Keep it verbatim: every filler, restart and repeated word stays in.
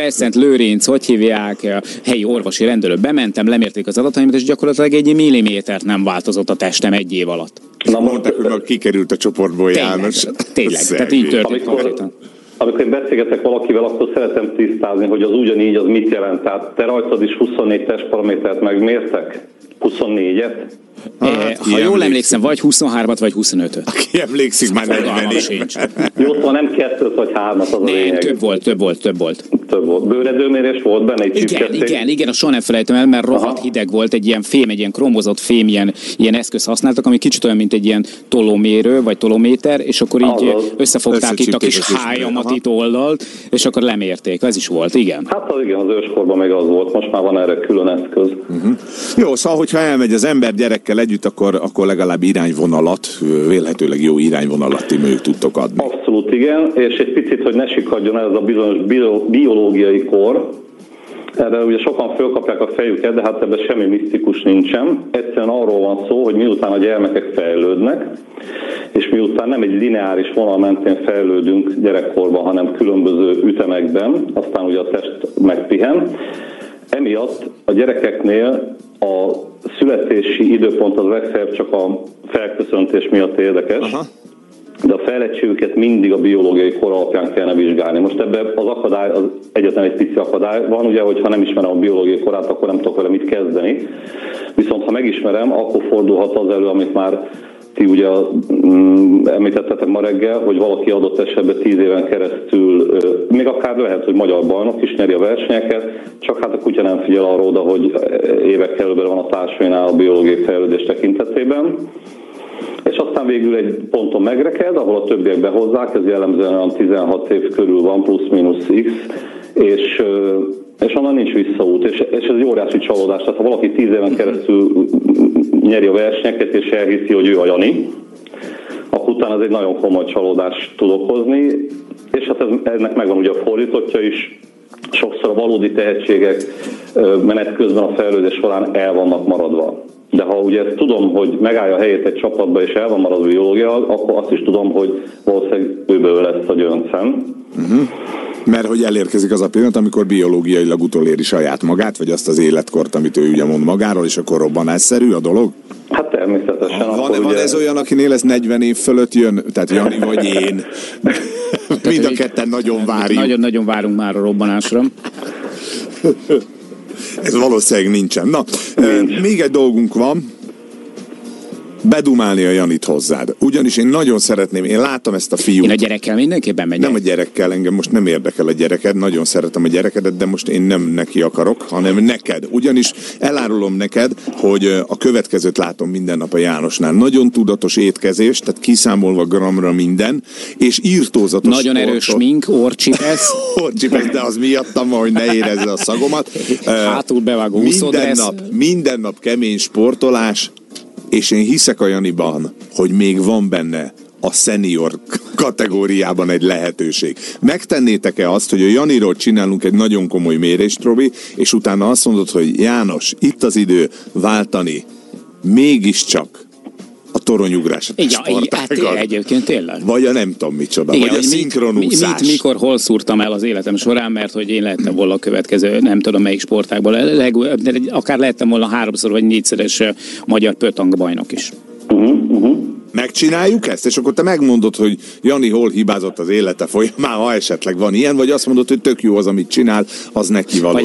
Szent Lőrinc, hogy hívják, helyi orvosi rendelő, bementem, lemérték az adataimat, és gyakorlatilag egy millimétert nem változott a testem egy év alatt. Na, mondták, hogy meg kikerült a csoportból János. Tényleg, tényleg. Tehát így történt konkrétan. Amikor én beszélgetek valakivel, akkor szeretem tisztázni, hogy az ugyanígy az mit jelent. Tehát te rajtad is huszonnégy testparamétert megmértek? huszonnégyet? Hát, ha jól emlékszem, vagy huszonhármat, vagy huszonötöt. Aki emlékszik, már negyvenig. Jó, szóval nem kettőt vagy hármat az a lényeg. Több volt, több volt, több volt. Több volt. Bőredőmérés volt benne egy Igen, igen, igen, soha nem felejtem el, mert rohadt hideg volt, egy ilyen fém, egy ilyen kromozott fém, ilyen, ilyen eszköz használtak, ami kicsit olyan, mint egy ilyen tolómérő, vagy tolóméter, és akkor így azaz. Összefogták itt a kis hájamat itt oldalt, és akkor lemérték. Ez is volt, igen. Hát az igen, az őskorban még az volt, most már van erre külön eszköz. Uh-huh. Jó, szóval, hogyha elmegy az ember gyerekkel együtt, akkor, akkor legalább irányvonalat, vélhetőleg jó irányvonalat ti mögük tudtok adni. Abszolút igen, és egy picit, hogy ne sikadjon ez a bizonyos biológiai kor, erre ugye sokan fölkapják a fejüket, de hát ebben semmi misztikus nincsen. Egyszerűen arról van szó, hogy miután a gyermekek fejlődnek, és miután nem egy lineáris vonal mentén fejlődünk gyerekkorban, hanem különböző ütemekben, aztán ugye a test megpihen, emiatt a gyerekeknél a születési időpont az legfeljebb csak a felköszöntés miatt érdekes, aha. De a fejlettségüket mindig a biológiai kor alapján kellene vizsgálni. Most ebben az akadály, az egyetlen egy pici akadály van, ugye, hogy ha nem ismerem a biológiai korát, akkor nem tudok vele mit kezdeni. Viszont ha megismerem, akkor fordulhat az elő, amit már ti ugye mm, említettetek ma reggel, hogy valaki adott esetben tíz éven keresztül, még akár lehet, hogy magyar bajnok is nyeri a versenyeket, csak hát a kutya nem figyel arra oda, hogy évekkel előbb van a társainál a biológiai fejlődés tekintetében. És aztán végül egy ponton megreked, ahol a többiek behozzák, ez jellemzően olyan tizenhat év körül van, plusz-minusz X, és, és onnan nincs visszaút. És, és ez egy óriási csalódás. Tehát ha valaki tíz éven keresztül nyeri a versenyeket, és elhiszi, hogy ő a Jani, akkor utána ez egy nagyon komoly csalódást tud okozni, és hát ez, ennek megvan ugye a fordítottja is. Sokszor a valódi tehetségek menet közben a fejlődés során el vannak maradva. De ha ugye ezt tudom, hogy megállja a helyét egy csapatba, és el van maradva biológia, akkor azt is tudom, hogy valószínűleg őből lesz a gyöncem. Uh-huh. Mert hogy elérkezik az a pillanat, amikor biológiailag utoléri saját magát, vagy azt az életkort, amit ő ugye mond magáról, és akkor robbanásszerű a dolog? Hát természetesen. Van, van ugye... ez olyan, akinél ez negyven év fölött jön? Tehát Jani vagy én. Mind a ketten nagyon várjuk. Nagyon-nagyon várunk már a robbanásra. Ez valószínűleg nincsen. Na, Nincs. még egy dolgunk van. Bedumálni a Janit hozzád. Ugyanis én nagyon szeretném, én látom ezt a fiút. Én a gyerekkel mindenképpen megyek. Nem a gyerekkel, engem most nem érdekel a gyereked, nagyon szeretem a gyerekedet, de most én nem neki akarok, hanem neked. Ugyanis elárulom neked, hogy a következőt látom minden nap a Jánosnál. Nagyon tudatos étkezés, tehát kiszámolva gramra minden, és írtózatos nagyon sportot. Erős mink, orcsipesz. Orcsipesz, de az miattam van, hogy ne érezze a szagomat. Hátul bevágó minden nap, minden nap kemény sportolás, és én hiszek a Janiban, hogy még van benne a senior kategóriában egy lehetőség. Megtennétek-e azt, hogy a Janiról csinálunk egy nagyon komoly mérést, Robi, és utána azt mondod, hogy János, itt az idő váltani mégiscsak a toronyugrását a sportágat. Hát egyébként tényleg. Vagy a nem tudom micsoda, igen, vagy a szinkronúszás. Mit, mikor, hol szúrtam el az életem során, mert hogy én lehettem volna a következő, nem tudom melyik sportágból, leg, akár lehettem volna háromszor vagy négyszeres magyar pötang bajnok is. Uh-huh, uh-huh. Megcsináljuk ezt, és akkor te megmondod, hogy Jani hol hibázott az élete folyamán, ha esetleg van ilyen, vagy azt mondod, hogy tök jó az, amit csinál, az neki való. Vagy